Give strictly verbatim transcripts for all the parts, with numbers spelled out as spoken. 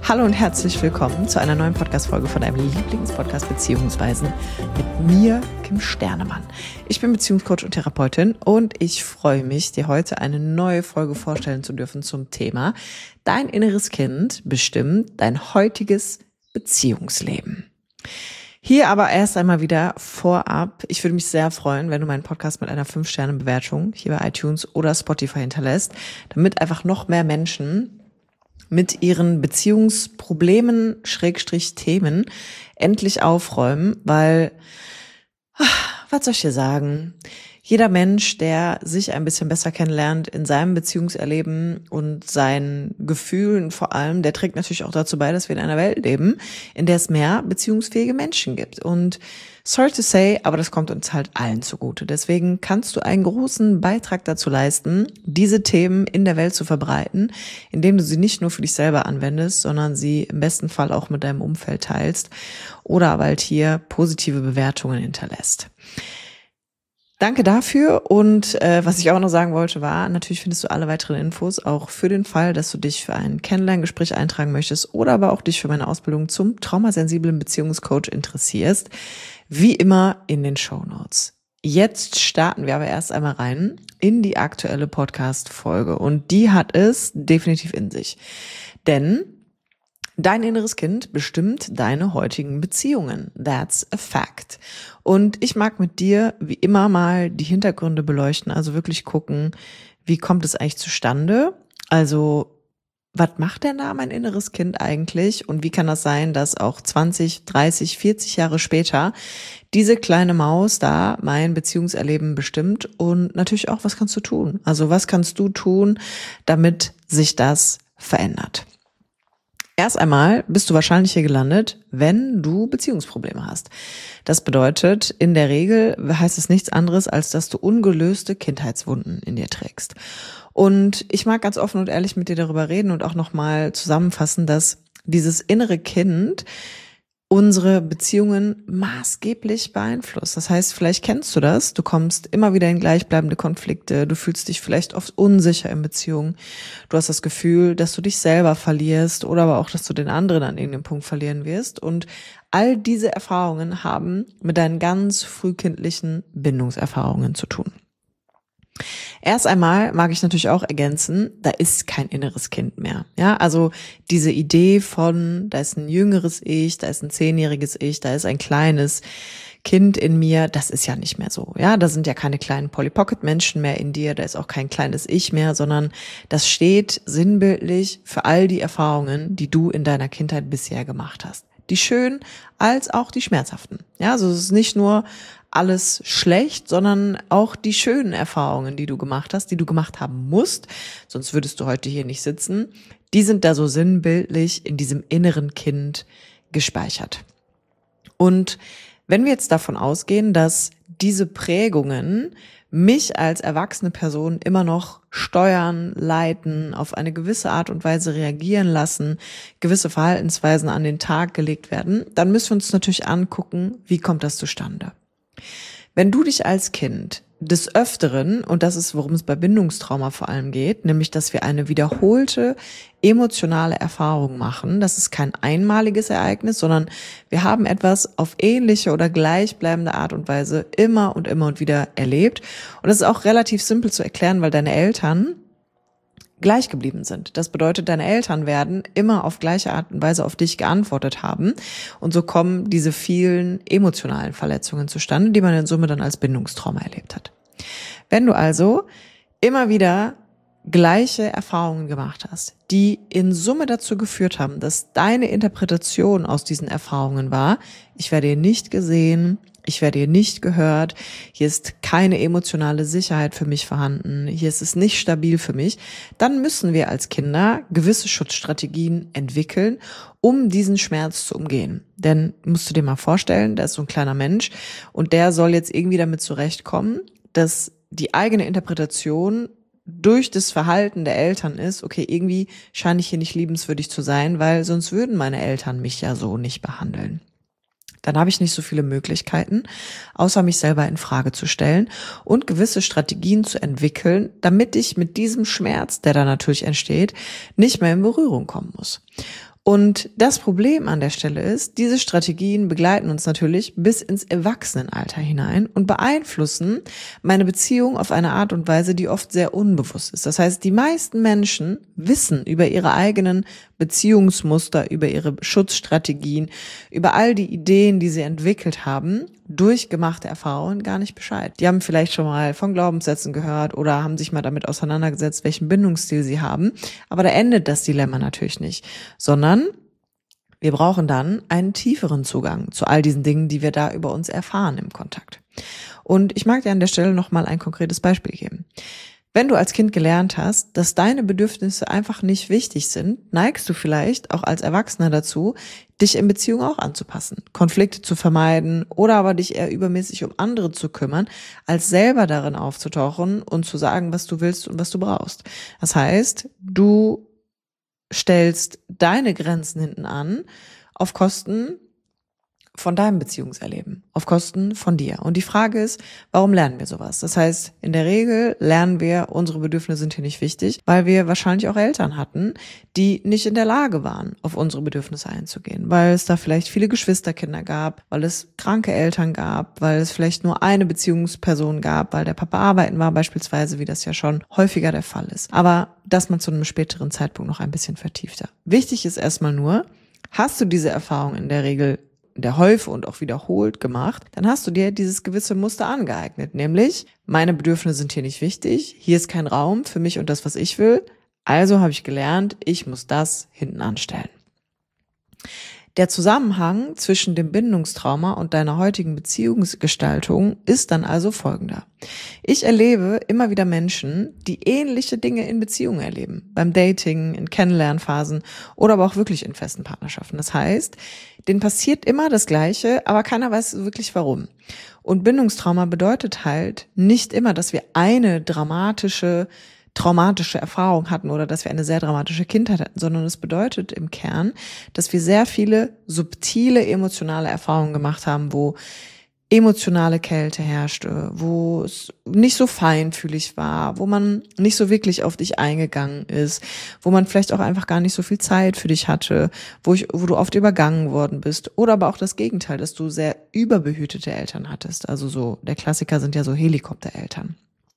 Hallo und herzlich willkommen zu einer neuen Podcast-Folge von deinem Lieblingspodcast Beziehungsweisen mit mir, Kim Sternemann. Ich bin Beziehungscoach und Therapeutin und ich freue mich, dir heute eine neue Folge vorstellen zu dürfen zum Thema Dein inneres Kind bestimmt dein heutiges Beziehungsleben. Hier aber erst einmal wieder vorab, ich würde mich sehr freuen, wenn du meinen Podcast mit einer fünf Sterne Bewertung hier bei iTunes oder Spotify hinterlässt, damit einfach noch mehr Menschen mit ihren Beziehungsproblemen, Schrägstrich Themen endlich aufräumen, weil, ach, was soll ich dir sagen, jeder Mensch, der sich ein bisschen besser kennenlernt in seinem Beziehungserleben und seinen Gefühlen vor allem, der trägt natürlich auch dazu bei, dass wir in einer Welt leben, in der es mehr beziehungsfähige Menschen gibt. Und sorry to say, aber das kommt uns halt allen zugute. Deswegen kannst du einen großen Beitrag dazu leisten, diese Themen in der Welt zu verbreiten, indem du sie nicht nur für dich selber anwendest, sondern sie im besten Fall auch mit deinem Umfeld teilst oder aber halt hier positive Bewertungen hinterlässt. Danke dafür und äh, was ich auch noch sagen wollte war, natürlich findest du alle weiteren Infos auch für den Fall, dass du dich für ein Kennenlerngespräch eintragen möchtest oder aber auch dich für meine Ausbildung zum traumasensiblen Beziehungscoach interessierst, wie immer in den Shownotes. Jetzt starten wir aber erst einmal rein in die aktuelle Podcast-Folge und die hat es definitiv in sich, denn dein inneres Kind bestimmt deine heutigen Beziehungen. That's a fact. Und ich mag mit dir wie immer mal die Hintergründe beleuchten, also wirklich gucken, wie kommt es eigentlich zustande? Also, was macht denn da mein inneres Kind eigentlich? Und wie kann das sein, dass auch zwanzig, dreißig, vierzig Jahre später diese kleine Maus da mein Beziehungserleben bestimmt? Und natürlich auch, was kannst du tun? Also, was kannst du tun, damit sich das verändert? Erst einmal bist du wahrscheinlich hier gelandet, wenn du Beziehungsprobleme hast. Das bedeutet, in der Regel heißt es nichts anderes, als dass du ungelöste Kindheitswunden in dir trägst. Und ich mag ganz offen und ehrlich mit dir darüber reden und auch nochmal zusammenfassen, dass dieses innere Kind unsere Beziehungen maßgeblich beeinflusst. Das heißt, vielleicht kennst du das, du kommst immer wieder in gleichbleibende Konflikte, du fühlst dich vielleicht oft unsicher in Beziehungen, du hast das Gefühl, dass du dich selber verlierst oder aber auch, dass du den anderen an irgendeinem Punkt verlieren wirst und all diese Erfahrungen haben mit deinen ganz frühkindlichen Bindungserfahrungen zu tun. Erst einmal mag ich natürlich auch ergänzen, da ist kein inneres Kind mehr. Ja, also diese Idee von, da ist ein jüngeres Ich, da ist ein zehnjähriges Ich, da ist ein kleines Kind in mir, das ist ja nicht mehr so. Ja, da sind ja keine kleinen Polly Pocket Menschen mehr in dir, da ist auch kein kleines Ich mehr, sondern das steht sinnbildlich für all die Erfahrungen, die du in deiner Kindheit bisher gemacht hast. Die schönen als auch die schmerzhaften. Ja, also es ist nicht nur alles schlecht, sondern auch die schönen Erfahrungen, die du gemacht hast, die du gemacht haben musst, sonst würdest du heute hier nicht sitzen, die sind da so sinnbildlich in diesem inneren Kind gespeichert. Und wenn wir jetzt davon ausgehen, dass diese Prägungen mich als erwachsene Person immer noch steuern, leiten, auf eine gewisse Art und Weise reagieren lassen, gewisse Verhaltensweisen an den Tag gelegt werden, dann müssen wir uns natürlich angucken, wie kommt das zustande? Wenn du dich als Kind des Öfteren, und das ist, worum es bei Bindungstrauma vor allem geht, nämlich, dass wir eine wiederholte emotionale Erfahrung machen, das ist kein einmaliges Ereignis, sondern wir haben etwas auf ähnliche oder gleichbleibende Art und Weise immer und immer und wieder erlebt. Und das ist auch relativ simpel zu erklären, weil deine Eltern gleich geblieben sind. Das bedeutet, deine Eltern werden immer auf gleiche Art und Weise auf dich geantwortet haben. Und so kommen diese vielen emotionalen Verletzungen zustande, die man in Summe dann als Bindungstrauma erlebt hat. Wenn du also immer wieder gleiche Erfahrungen gemacht hast, die in Summe dazu geführt haben, dass deine Interpretation aus diesen Erfahrungen war, ich werde hier nicht gesehen, ich werde hier nicht gehört, hier ist keine emotionale Sicherheit für mich vorhanden, hier ist es nicht stabil für mich, dann müssen wir als Kinder gewisse Schutzstrategien entwickeln, um diesen Schmerz zu umgehen. Denn musst du dir mal vorstellen, da ist so ein kleiner Mensch und der soll jetzt irgendwie damit zurechtkommen, dass die eigene Interpretation durch das Verhalten der Eltern ist, okay, irgendwie scheine ich hier nicht liebenswürdig zu sein, weil sonst würden meine Eltern mich ja so nicht behandeln. Dann habe ich nicht so viele Möglichkeiten, außer mich selber in Frage zu stellen und gewisse Strategien zu entwickeln, damit ich mit diesem Schmerz, der da natürlich entsteht, nicht mehr in Berührung kommen muss. Und das Problem an der Stelle ist, diese Strategien begleiten uns natürlich bis ins Erwachsenenalter hinein und beeinflussen meine Beziehung auf eine Art und Weise, die oft sehr unbewusst ist. Das heißt, die meisten Menschen wissen über ihre eigenen Beziehungsmuster, über ihre Schutzstrategien, über all die Ideen, die sie entwickelt haben, durch gemachte Erfahrungen gar nicht Bescheid. Die haben vielleicht schon mal von Glaubenssätzen gehört oder haben sich mal damit auseinandergesetzt, welchen Bindungsstil sie haben. Aber da endet das Dilemma natürlich nicht, sondern wir brauchen dann einen tieferen Zugang zu all diesen Dingen, die wir da über uns erfahren im Kontakt. Und ich mag dir an der Stelle nochmal ein konkretes Beispiel geben. Wenn du als Kind gelernt hast, dass deine Bedürfnisse einfach nicht wichtig sind, neigst du vielleicht auch als Erwachsener dazu, dich in Beziehung auch anzupassen, Konflikte zu vermeiden oder aber dich eher übermäßig um andere zu kümmern, als selber darin aufzutauchen und zu sagen, was du willst und was du brauchst. Das heißt, du stellst deine Grenzen hinten an auf Kosten von deinem Beziehungserleben, auf Kosten von dir. Und die Frage ist, warum lernen wir sowas? Das heißt, in der Regel lernen wir, unsere Bedürfnisse sind hier nicht wichtig, weil wir wahrscheinlich auch Eltern hatten, die nicht in der Lage waren, auf unsere Bedürfnisse einzugehen, weil es da vielleicht viele Geschwisterkinder gab, weil es kranke Eltern gab, weil es vielleicht nur eine Beziehungsperson gab, weil der Papa arbeiten war beispielsweise, wie das ja schon häufiger der Fall ist. Aber das mal zu einem späteren Zeitpunkt noch ein bisschen vertiefter. Wichtig ist erstmal nur, hast du diese Erfahrung in der Regel in der Häufe und auch wiederholt gemacht, dann hast du dir dieses gewisse Muster angeeignet, nämlich meine Bedürfnisse sind hier nicht wichtig, hier ist kein Raum für mich und das, was ich will, also habe ich gelernt, ich muss das hinten anstellen. Der Zusammenhang zwischen dem Bindungstrauma und deiner heutigen Beziehungsgestaltung ist dann also folgender. Ich erlebe immer wieder Menschen, die ähnliche Dinge in Beziehungen erleben, beim Dating, in Kennenlernphasen oder aber auch wirklich in festen Partnerschaften. Das heißt, denen passiert immer das Gleiche, aber keiner weiß wirklich warum. Und Bindungstrauma bedeutet halt nicht immer, dass wir eine dramatische traumatische Erfahrung hatten oder dass wir eine sehr dramatische Kindheit hatten, sondern es bedeutet im Kern, dass wir sehr viele subtile emotionale Erfahrungen gemacht haben, wo emotionale Kälte herrschte, wo es nicht so feinfühlig war, wo man nicht so wirklich auf dich eingegangen ist, wo man vielleicht auch einfach gar nicht so viel Zeit für dich hatte, wo, ich, wo du oft übergangen worden bist oder aber auch das Gegenteil, dass du sehr überbehütete Eltern hattest. Also so, der Klassiker sind ja so Helikoptereltern.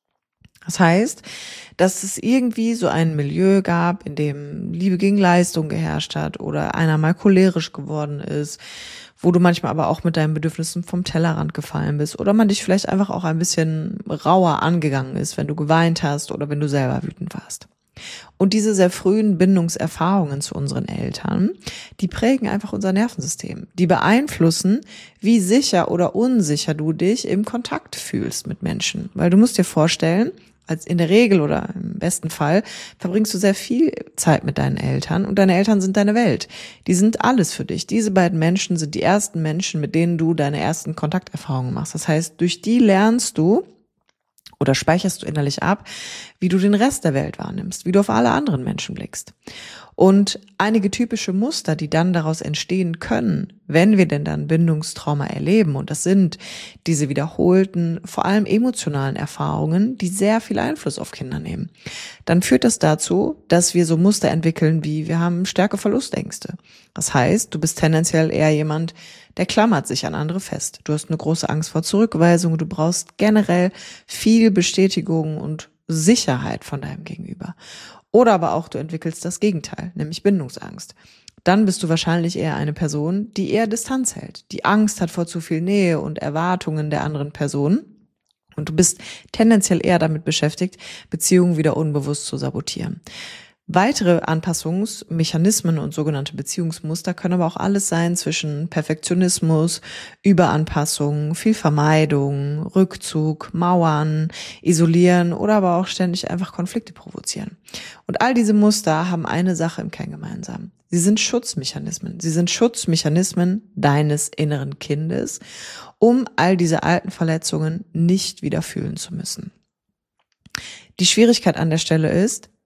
Das heißt, dass es irgendwie so ein Milieu gab, in dem Liebe gegen Leistung geherrscht hat oder einer mal cholerisch geworden ist, wo du manchmal aber auch mit deinen Bedürfnissen vom Tellerrand gefallen bist oder man dich vielleicht einfach auch ein bisschen rauer angegangen ist, wenn du geweint hast oder wenn du selber wütend warst. Und diese sehr frühen Bindungserfahrungen zu unseren Eltern, die prägen einfach unser Nervensystem. Die beeinflussen, wie sicher oder unsicher du dich im Kontakt fühlst mit Menschen. Weil du musst dir vorstellen, als in der Regel oder im besten Fall verbringst du sehr viel Zeit mit deinen Eltern und deine Eltern sind deine Welt. Die sind alles für dich. Diese beiden Menschen sind die ersten Menschen, mit denen du deine ersten Kontakterfahrungen machst. Das heißt, durch die lernst du oder speicherst du innerlich ab, wie du den Rest der Welt wahrnimmst, wie du auf alle anderen Menschen blickst. Und einige typische Muster, die dann daraus entstehen können, wenn wir denn dann Bindungstrauma erleben, und das sind diese wiederholten, vor allem emotionalen Erfahrungen, die sehr viel Einfluss auf Kinder nehmen, dann führt das dazu, dass wir so Muster entwickeln wie, wir haben starke Verlustängste. Das heißt, du bist tendenziell eher jemand, der klammert sich an andere fest. Du hast eine große Angst vor Zurückweisung, du brauchst generell viel Bestätigung und Sicherheit von deinem Gegenüber. Oder aber auch du entwickelst das Gegenteil, nämlich Bindungsangst. Dann bist du wahrscheinlich eher eine Person, die eher Distanz hält, die Angst hat vor zu viel Nähe und Erwartungen der anderen Person. Und du bist tendenziell eher damit beschäftigt, Beziehungen wieder unbewusst zu sabotieren. Weitere Anpassungsmechanismen und sogenannte Beziehungsmuster können aber auch alles sein zwischen Perfektionismus, Überanpassung, viel Vermeidung, Rückzug, Mauern, Isolieren oder aber auch ständig einfach Konflikte provozieren. Und all diese Muster haben eine Sache im Kern gemeinsam. Sie sind Schutzmechanismen. Sie sind Schutzmechanismen deines inneren Kindes, um all diese alten Verletzungen nicht wieder fühlen zu müssen. Die Schwierigkeit an der Stelle ist,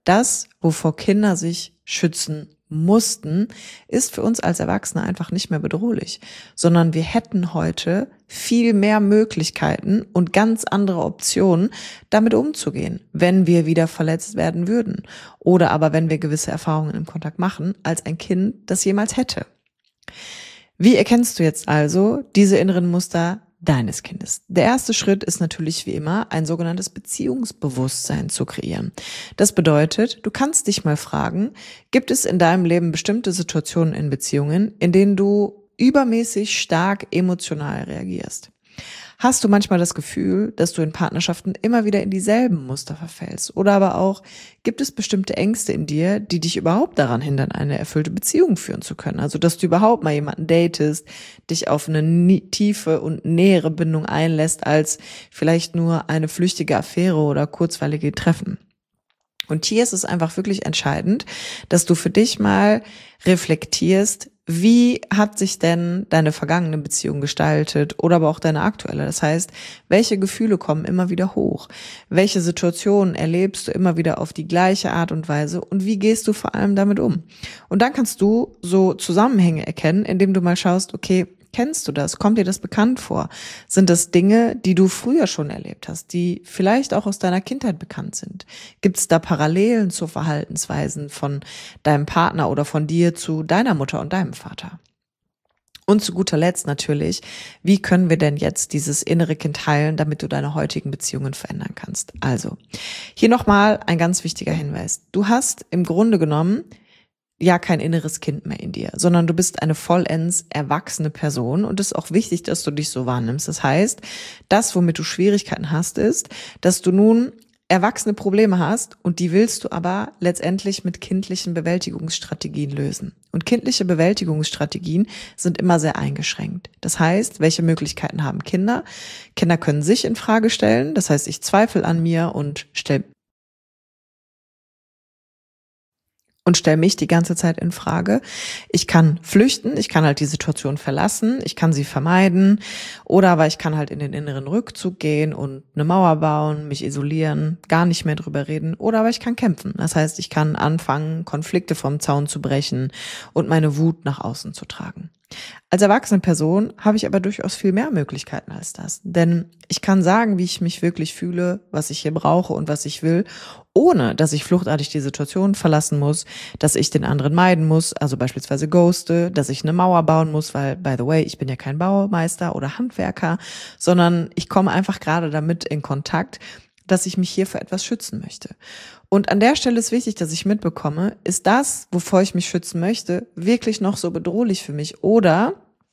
das, wovor Kinder sich schützen mussten, ist für uns als Erwachsene einfach nicht mehr bedrohlich, sondern wir hätten heute viel mehr Möglichkeiten und ganz andere Optionen, damit umzugehen, wenn wir wieder verletzt werden würden oder aber wenn wir gewisse Erfahrungen im Kontakt machen, als ein Kind das jemals hätte. Wie erkennst du jetzt also diese inneren Muster deines Kindes? Der erste Schritt ist natürlich wie immer, ein sogenanntes Beziehungsbewusstsein zu kreieren. Das bedeutet, du kannst dich mal fragen, gibt es in deinem Leben bestimmte Situationen in Beziehungen, in denen du übermäßig stark emotional reagierst? Hast du manchmal das Gefühl, dass du in Partnerschaften immer wieder in dieselben Muster verfällst? Oder aber auch, gibt es bestimmte Ängste in dir, die dich überhaupt daran hindern, eine erfüllte Beziehung führen zu können? Also, dass du überhaupt mal jemanden datest, dich auf eine tiefe und nähere Bindung einlässt, als vielleicht nur eine flüchtige Affäre oder kurzweilige Treffen. Und hier ist es einfach wirklich entscheidend, dass du für dich mal reflektierst, wie hat sich denn deine vergangene Beziehung gestaltet oder aber auch deine aktuelle? Das heißt, welche Gefühle kommen immer wieder hoch? Welche Situationen erlebst du immer wieder auf die gleiche Art und Weise? Und wie gehst du vor allem damit um? Und dann kannst du so Zusammenhänge erkennen, indem du mal schaust, okay, kennst du das? Kommt dir das bekannt vor? Sind das Dinge, die du früher schon erlebt hast, die vielleicht auch aus deiner Kindheit bekannt sind? Gibt es da Parallelen zu Verhaltensweisen von deinem Partner oder von dir zu deiner Mutter und deinem Vater? Und zu guter Letzt natürlich, wie können wir denn jetzt dieses innere Kind heilen, damit du deine heutigen Beziehungen verändern kannst? Also, hier nochmal ein ganz wichtiger Hinweis. Du hast im Grunde genommen ja kein inneres Kind mehr in dir, sondern du bist eine vollends erwachsene Person und es ist auch wichtig, dass du dich so wahrnimmst. Das heißt, das, womit du Schwierigkeiten hast, ist, dass du nun erwachsene Probleme hast und die willst du aber letztendlich mit kindlichen Bewältigungsstrategien lösen. Und kindliche Bewältigungsstrategien sind immer sehr eingeschränkt. Das heißt, welche Möglichkeiten haben Kinder? Kinder können sich in Frage stellen. Das heißt, ich zweifle an mir und stelle und stelle mich die ganze Zeit in Frage. Ich kann flüchten, ich kann halt die Situation verlassen, ich kann sie vermeiden oder aber ich kann halt in den inneren Rückzug gehen und eine Mauer bauen, mich isolieren, gar nicht mehr drüber reden oder aber ich kann kämpfen. Das heißt, ich kann anfangen, Konflikte vom Zaun zu brechen und meine Wut nach außen zu tragen. Als erwachsene Person habe ich aber durchaus viel mehr Möglichkeiten als das. Denn ich kann sagen, wie ich mich wirklich fühle, was ich hier brauche und was ich will, ohne dass ich fluchtartig die Situation verlassen muss, dass ich den anderen meiden muss, also beispielsweise ghoste, dass ich eine Mauer bauen muss, weil, by the way, ich bin ja kein Baumeister oder Handwerker, sondern ich komme einfach gerade damit in Kontakt, dass ich mich hier für etwas schützen möchte. Und an der Stelle ist wichtig, dass ich mitbekomme, ist das, wovor ich mich schützen möchte, wirklich noch so bedrohlich für mich? Oder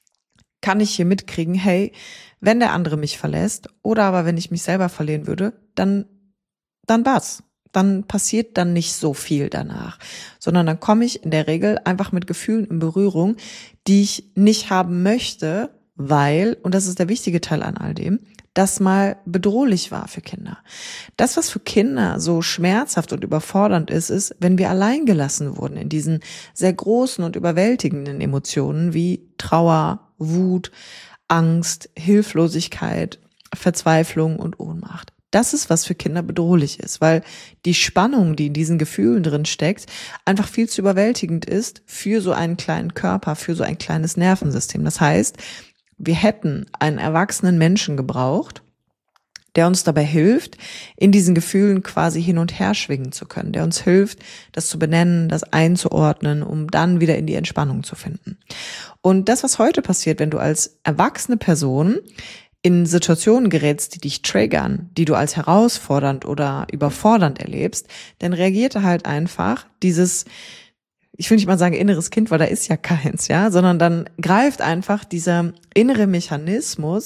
kann ich hier mitkriegen, hey, wenn der andere mich verlässt oder aber wenn ich mich selber verlieren würde, dann, dann war's. Dann passiert dann nicht so viel danach, sondern dann komme ich in der Regel einfach mit Gefühlen in Berührung, die ich nicht haben möchte, weil, und das ist der wichtige Teil an all dem, das mal bedrohlich war für Kinder. Das, was für Kinder so schmerzhaft und überfordernd ist, ist, wenn wir allein gelassen wurden in diesen sehr großen und überwältigenden Emotionen wie Trauer, Wut, Angst, Hilflosigkeit, Verzweiflung und Ohnmacht. Das ist, was für Kinder bedrohlich ist, weil die Spannung, die in diesen Gefühlen drin steckt, einfach viel zu überwältigend ist für so einen kleinen Körper, für so ein kleines Nervensystem. Das heißt, wir hätten einen erwachsenen Menschen gebraucht, der uns dabei hilft, in diesen Gefühlen quasi hin und her schwingen zu können, der uns hilft, das zu benennen, das einzuordnen, um dann wieder in die Entspannung zu finden. Und das, was heute passiert, wenn du als erwachsene Person in Situationen gerätst, die dich triggern, die du als herausfordernd oder überfordernd erlebst, dann reagiert halt einfach dieses, ich will nicht mal sagen inneres Kind, weil da ist ja keins, ja, sondern dann greift einfach dieser innere Mechanismus,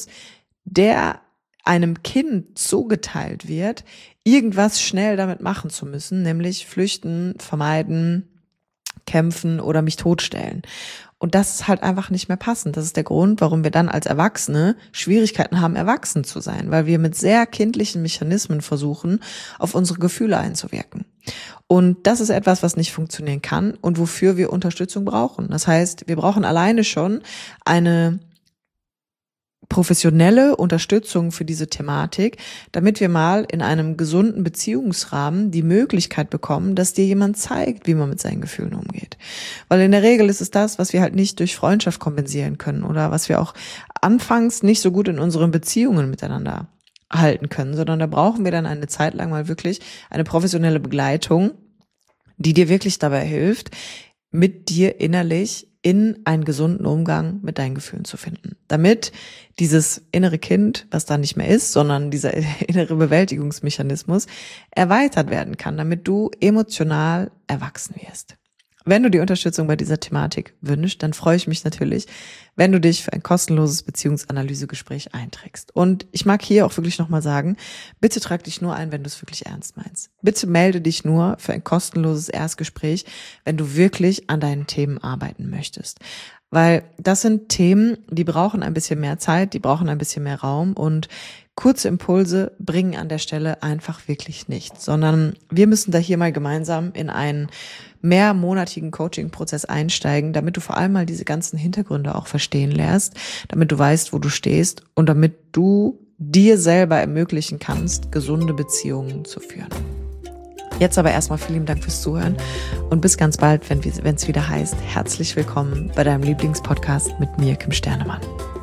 der einem Kind zugeteilt wird, irgendwas schnell damit machen zu müssen, nämlich flüchten, vermeiden, kämpfen oder mich totstellen. Und das ist halt einfach nicht mehr passend. Das ist der Grund, warum wir dann als Erwachsene Schwierigkeiten haben, erwachsen zu sein, weil wir mit sehr kindlichen Mechanismen versuchen, auf unsere Gefühle einzuwirken. Und das ist etwas, was nicht funktionieren kann und wofür wir Unterstützung brauchen. Das heißt, wir brauchen alleine schon eine professionelle Unterstützung für diese Thematik, damit wir mal in einem gesunden Beziehungsrahmen die Möglichkeit bekommen, dass dir jemand zeigt, wie man mit seinen Gefühlen umgeht. Weil in der Regel ist es das, was wir halt nicht durch Freundschaft kompensieren können oder was wir auch anfangs nicht so gut in unseren Beziehungen miteinander halten können, sondern da brauchen wir dann eine Zeit lang mal wirklich eine professionelle Begleitung, die dir wirklich dabei hilft, mit dir innerlich in einen gesunden Umgang mit deinen Gefühlen zu finden. Damit dieses innere Kind, was da nicht mehr ist, sondern dieser innere Bewältigungsmechanismus erweitert werden kann, damit du emotional erwachsen wirst. Wenn du die Unterstützung bei dieser Thematik wünschst, dann freue ich mich natürlich, wenn du dich für ein kostenloses Beziehungsanalysegespräch einträgst. Und ich mag hier auch wirklich nochmal sagen, bitte trag dich nur ein, wenn du es wirklich ernst meinst. Bitte melde dich nur für ein kostenloses Erstgespräch, wenn du wirklich an deinen Themen arbeiten möchtest. Weil das sind Themen, die brauchen ein bisschen mehr Zeit, die brauchen ein bisschen mehr Raum und kurze Impulse bringen an der Stelle einfach wirklich nichts, sondern wir müssen da hier mal gemeinsam in einen mehrmonatigen Coaching-Prozess einsteigen, damit du vor allem mal diese ganzen Hintergründe auch verstehen lernst, damit du weißt, wo du stehst und damit du dir selber ermöglichen kannst, gesunde Beziehungen zu führen. Jetzt aber erstmal vielen Dank fürs Zuhören und bis ganz bald, wenn es wieder heißt, herzlich willkommen bei deinem Lieblingspodcast mit mir, Kim Sternemann.